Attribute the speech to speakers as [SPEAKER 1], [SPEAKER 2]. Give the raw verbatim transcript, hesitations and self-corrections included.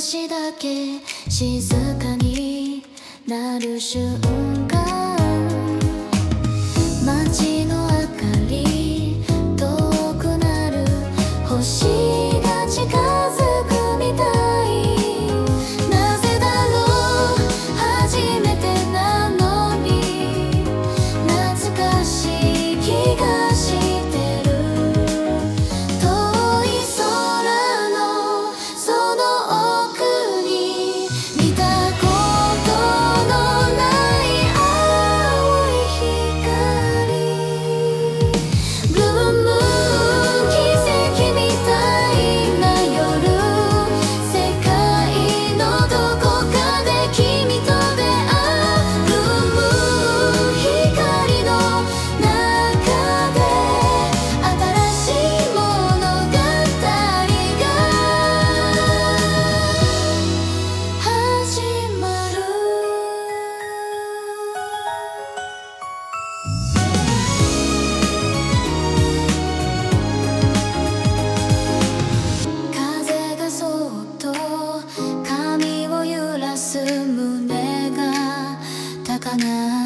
[SPEAKER 1] しだけ静かになる瞬間、街の明かり遠くなる星が近づくみたい。なぜだろう初めてなのに懐かしい気がしてる。遠い空のその奥に見たことのない青い光。ブルームーン奇跡みたいな夜、世界のどこかで君と出会う。ブルームーン光の中で新しい物語が始まる。風がそっと髪を揺らす胸が高鳴